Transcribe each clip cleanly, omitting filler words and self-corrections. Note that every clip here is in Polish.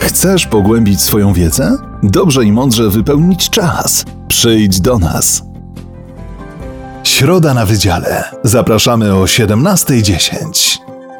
Chcesz pogłębić swoją wiedzę? Dobrze i mądrze wypełnić czas. Przyjdź do nas. Środa na Wydziale. Zapraszamy o 17:10.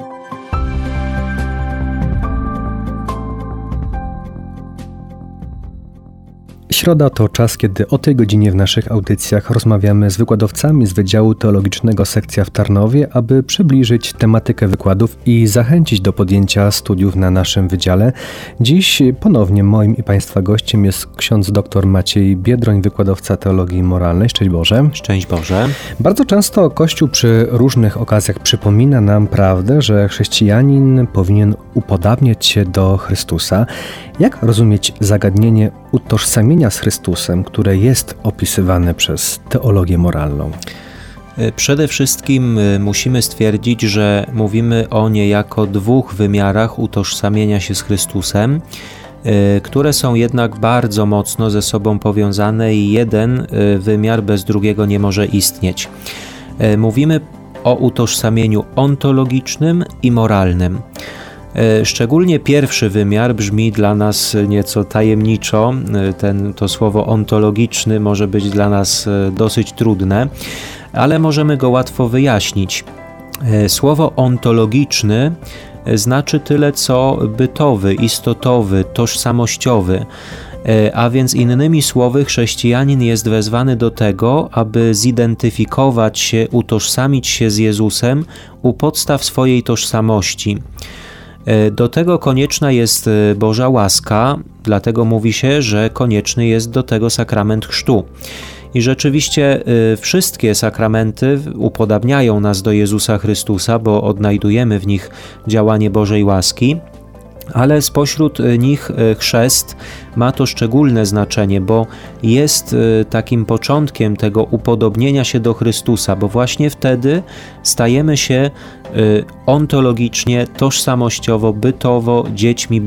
Środa to czas, kiedy o tej godzinie w naszych audycjach rozmawiamy z wykładowcami z Wydziału Teologicznego Sekcja w Tarnowie, aby przybliżyć tematykę wykładów i zachęcić do podjęcia studiów na naszym wydziale. Dziś ponownie moim i Państwa gościem jest ksiądz dr Maciej Biedroń, wykładowca teologii moralnej. Szczęść Boże. Szczęść Boże. Bardzo często Kościół przy różnych okazjach przypomina nam prawdę, że chrześcijanin powinien upodabniać się do Chrystusa. Jak rozumieć zagadnienie utożsamienia z Chrystusem, które jest opisywane przez teologię moralną? Przede wszystkim musimy stwierdzić, że mówimy o niejako dwóch wymiarach utożsamienia się z Chrystusem, które są jednak bardzo mocno ze sobą powiązane i jeden wymiar bez drugiego nie może istnieć. Mówimy o utożsamieniu ontologicznym i moralnym. Szczególnie pierwszy wymiar brzmi dla nas nieco tajemniczo. To słowo ontologiczny może być dla nas dosyć trudne, ale możemy go łatwo wyjaśnić. Słowo ontologiczny znaczy tyle co bytowy, istotowy, tożsamościowy. A więc innymi słowy, chrześcijanin jest wezwany do tego, aby zidentyfikować się, utożsamić się z Jezusem u podstaw swojej tożsamości. Do tego konieczna jest Boża łaska, dlatego mówi się, że konieczny jest do tego sakrament chrztu. I rzeczywiście wszystkie sakramenty upodabniają nas do Jezusa Chrystusa, bo odnajdujemy w nich działanie Bożej łaski, ale spośród nich chrzest ma to szczególne znaczenie, bo jest takim początkiem tego upodobnienia się do Chrystusa, bo właśnie wtedy stajemy się ontologicznie, tożsamościowo, bytowo dziećmi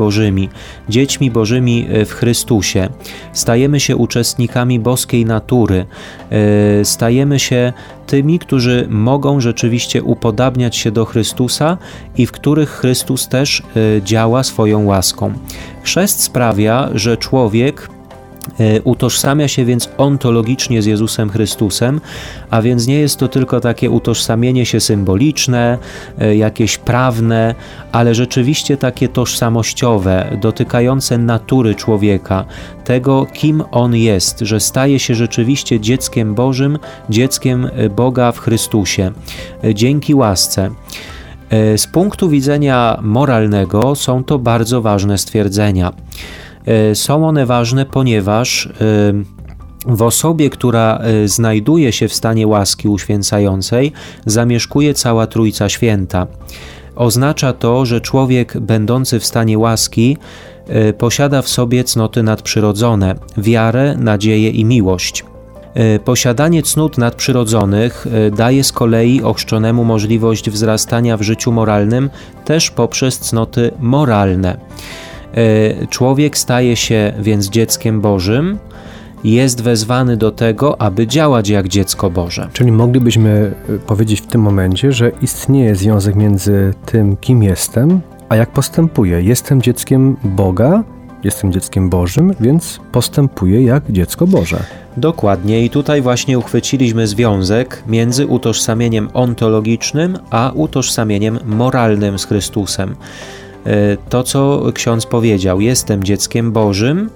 Bożymi w Chrystusie. Stajemy się uczestnikami boskiej natury, stajemy się tymi, którzy mogą rzeczywiście upodabniać się do Chrystusa i w których Chrystus też działa swoją łaską. Chrzest sprawia, że człowiek utożsamia się więc ontologicznie z Jezusem Chrystusem, a więc nie jest to tylko takie utożsamienie się symboliczne, jakieś prawne, ale rzeczywiście takie tożsamościowe, dotykające natury człowieka, tego, kim on jest, że staje się rzeczywiście dzieckiem Bożym, dzieckiem Boga w Chrystusie, dzięki łasce. Z punktu widzenia moralnego są to bardzo ważne stwierdzenia. Są one ważne, ponieważ w osobie, która znajduje się w stanie łaski uświęcającej, zamieszkuje cała Trójca Święta. Oznacza to, że człowiek będący w stanie łaski posiada w sobie cnoty nadprzyrodzone, wiarę, nadzieję i miłość. Posiadanie cnót nadprzyrodzonych daje z kolei ochrzczonemu możliwość wzrastania w życiu moralnym też poprzez cnoty moralne. Człowiek staje się więc dzieckiem Bożym, jest wezwany do tego, aby działać jak dziecko Boże. Czyli moglibyśmy powiedzieć w tym momencie, że istnieje związek między tym, kim jestem, a jak postępuję. Jestem dzieckiem Boga, jestem dzieckiem Bożym, więc postępuję jak dziecko Boże. Dokładnie i tutaj właśnie uchwyciliśmy związek między utożsamieniem ontologicznym, a utożsamieniem moralnym z Chrystusem. To, co ksiądz powiedział, jestem dzieckiem Bożym,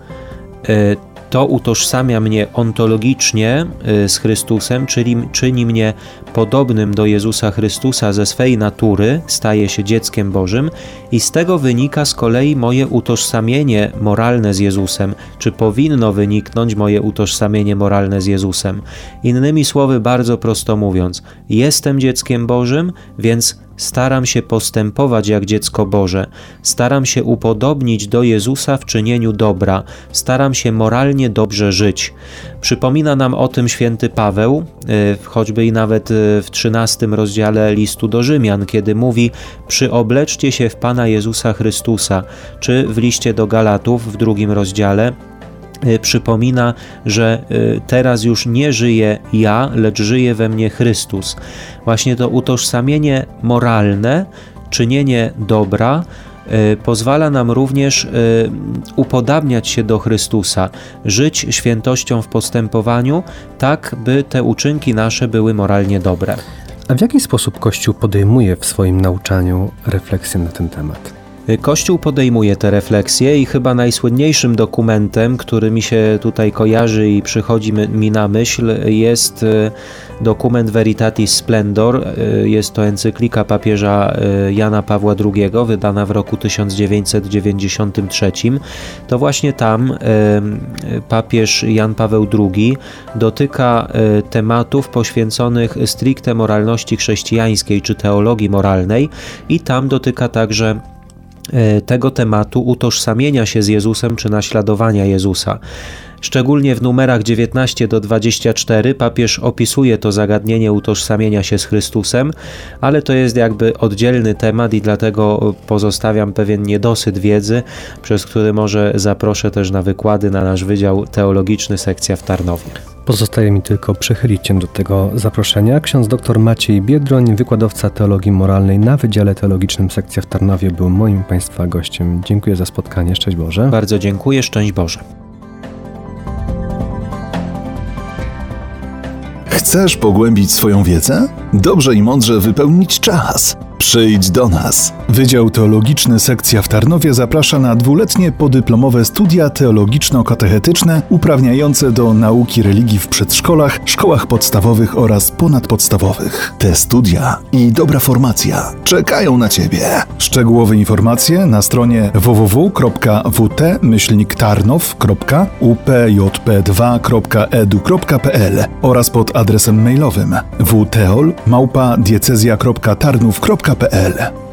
to utożsamia mnie ontologicznie z Chrystusem, czyli czyni mnie podobnym do Jezusa Chrystusa ze swej natury, staje się dzieckiem Bożym i z tego wynika z kolei moje utożsamienie moralne z Jezusem, czy powinno wyniknąć moje utożsamienie moralne z Jezusem. Innymi słowy, bardzo prosto mówiąc, jestem dzieckiem Bożym, więc staram się postępować jak dziecko Boże, staram się upodobnić do Jezusa w czynieniu dobra, staram się moralnie dobrze żyć. Przypomina nam o tym święty Paweł, choćby i nawet w 13 rozdziale listu do Rzymian, kiedy mówi: przyobleczcie się w Pana Jezusa Chrystusa, czy w liście do Galatów w 2 rozdziale przypomina, że teraz już nie żyję ja, lecz żyje we mnie Chrystus. Właśnie to utożsamienie moralne, czynienie dobra pozwala nam również upodabniać się do Chrystusa, żyć świętością w postępowaniu, tak by te uczynki nasze były moralnie dobre. A w jaki sposób Kościół podejmuje w swoim nauczaniu refleksję na ten temat? Kościół podejmuje te refleksje i chyba najsłynniejszym dokumentem, który mi się tutaj kojarzy i przychodzi mi na myśl, jest dokument Veritatis Splendor. Jest to encyklika papieża Jana Pawła II, wydana w roku 1993. To właśnie tam papież Jan Paweł II dotyka tematów poświęconych stricte moralności chrześcijańskiej czy teologii moralnej i tam dotyka także tego tematu utożsamienia się z Jezusem czy naśladowania Jezusa. Szczególnie w numerach 19 do 24 papież opisuje to zagadnienie utożsamienia się z Chrystusem, ale to jest jakby oddzielny temat i dlatego pozostawiam pewien niedosyt wiedzy, przez który może zaproszę też na wykłady na nasz Wydział Teologiczny, sekcja w Tarnowie. Pozostaje mi tylko przychylić się do tego zaproszenia. Ksiądz dr Maciej Biedroń, wykładowca teologii moralnej na Wydziale Teologicznym sekcja w Tarnowie, był moim Państwa gościem. Dziękuję za spotkanie. Szczęść Boże. Bardzo dziękuję. Szczęść Boże. Chcesz pogłębić swoją wiedzę? Dobrze i mądrze wypełnić czas. Przyjdź do nas. Wydział Teologiczny sekcja w Tarnowie zaprasza na 2-letnie podyplomowe studia teologiczno-katechetyczne uprawniające do nauki religii w przedszkolach, szkołach podstawowych oraz ponadpodstawowych. Te studia i dobra formacja czekają na Ciebie. Szczegółowe informacje na stronie www.wt-tarnów.upjp2.edu.pl oraz pod adresem mailowym wteol@diecezja.tarnów.pl.